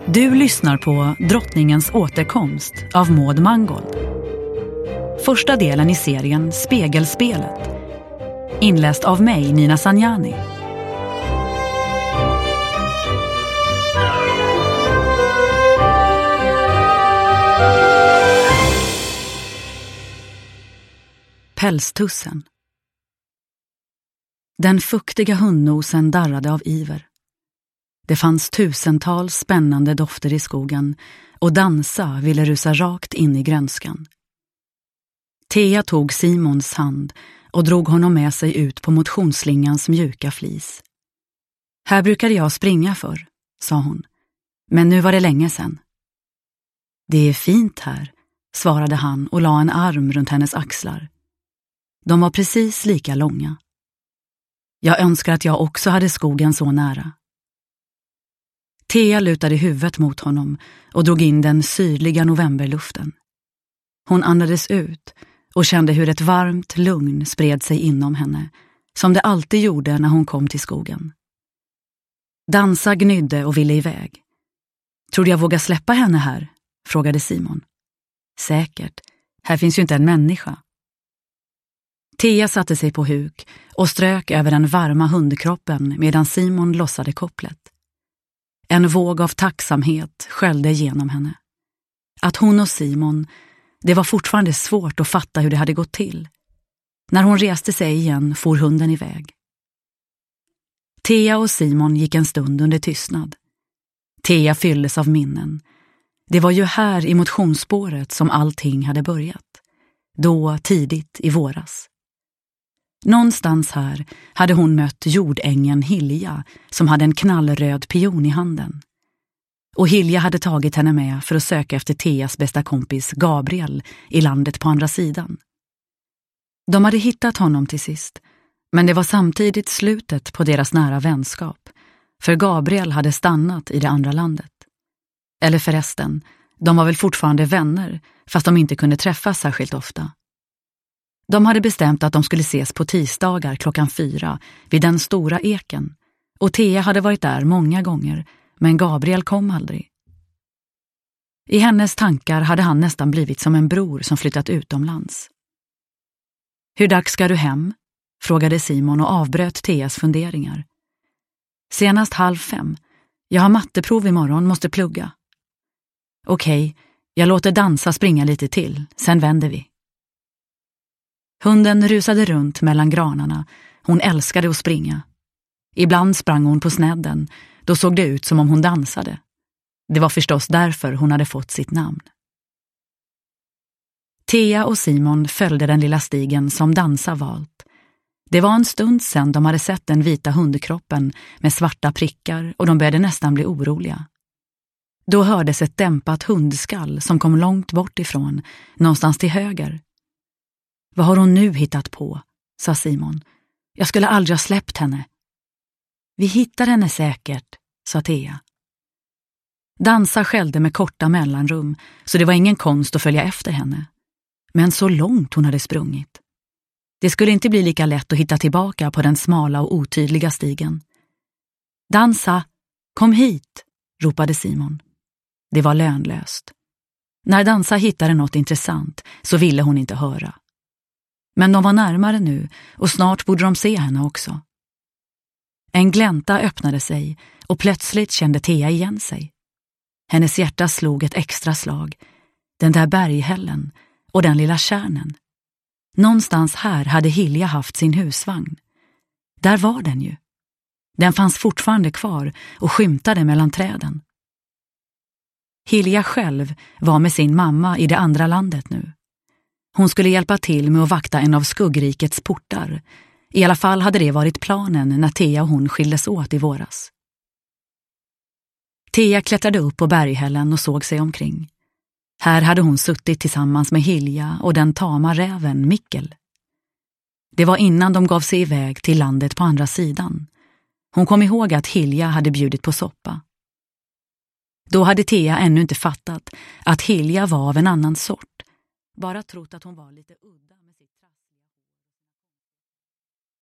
Du lyssnar på Drottningens återkomst av Maud Mangold. Första delen i serien Spegelspelet. Inläst av mig, Nina Sanjani. Pälstussen. Den fuktiga hundnosen darrade av iver. Det fanns tusentals spännande dofter i skogen och Dansa ville rusa rakt in i grönskan. Thea tog Simons hand och drog honom med sig ut på motionsslingans mjuka flis. Här brukade jag springa för, sa hon, men nu var det länge sedan. Det är fint här, svarade han och la en arm runt hennes axlar. De var precis lika långa. Jag önskar att jag också hade skogen så nära. Thea lutade huvudet mot honom och drog in den sydliga novemberluften. Hon andades ut och kände hur ett varmt lugn spred sig inom henne, som det alltid gjorde när hon kom till skogen. Dansa gnydde och ville iväg. Tror du jag vågar släppa henne här? Frågade Simon. Säkert, här finns ju inte en människa. Thea satte sig på huk och strök över den varma hundkroppen medan Simon lossade kopplet. En våg av tacksamhet sköljde genom henne. Att hon och Simon, det var fortfarande svårt att fatta hur det hade gått till. När hon reste sig igen for hunden iväg. Thea och Simon gick en stund under tystnad. Thea fylldes av minnen. Det var ju här i motionsspåret som allting hade börjat. Då tidigt i våras. Någonstans här hade hon mött jordängen Hilja som hade en knallröd pion i handen. Och Hilja hade tagit henne med för att söka efter Theas bästa kompis Gabriel i landet på andra sidan. De hade hittat honom till sist, men det var samtidigt slutet på deras nära vänskap, för Gabriel hade stannat i det andra landet. Eller förresten, de var väl fortfarande vänner, fast de inte kunde träffas särskilt ofta. De hade bestämt att de skulle ses på tisdagar 4:00 vid den stora eken, och Thea hade varit där många gånger, men Gabriel kom aldrig. I hennes tankar hade han nästan blivit som en bror som flyttat utomlands. Hur dags ska du hem? Frågade Simon och avbröt Theas funderingar. Senast 4:30. Jag har matteprov imorgon, måste plugga. Okej, jag låter Dansa springa lite till, sen vänder vi. Hunden rusade runt mellan granarna. Hon älskade att springa. Ibland sprang hon på snedden. Då såg det ut som om hon dansade. Det var förstås därför hon hade fått sitt namn. Thea och Simon följde den lilla stigen som Dansa valt. Det var en stund sedan de hade sett den vita hundkroppen med svarta prickar och de började nästan bli oroliga. Då hördes ett dämpat hundskall som kom långt bort ifrån, någonstans till höger. Vad har hon nu hittat på? Sa Simon. Jag skulle aldrig ha släppt henne. Vi hittar henne säkert, sa Thea. Dansa skällde med korta mellanrum, så det var ingen konst att följa efter henne. Men så långt hon hade sprungit. Det skulle inte bli lika lätt att hitta tillbaka på den smala och otydliga stigen. Dansa, kom hit, ropade Simon. Det var lönlöst. När Dansa hittade något intressant så ville hon inte höra. Men de var närmare nu och snart borde de se henne också. En glänta öppnade sig och plötsligt kände Thea igen sig. Hennes hjärta slog ett extra slag. Den där berghällen och den lilla kärnen. Någonstans här hade Hilja haft sin husvagn. Där var den ju. Den fanns fortfarande kvar och skymtade mellan träden. Hilja själv var med sin mamma i det andra landet nu. Hon skulle hjälpa till med att vakta en av skuggrikets portar. I alla fall hade det varit planen när Thea och hon skildes åt i våras. Thea klättrade upp på berghällen och såg sig omkring. Här hade hon suttit tillsammans med Hilja och den tama räven Mikkel. Det var innan de gav sig iväg till landet på andra sidan. Hon kom ihåg att Hilja hade bjudit på soppa. Då hade Thea ännu inte fattat att Hilja var av en annan sort. Bara trott att hon var lite udda med sitt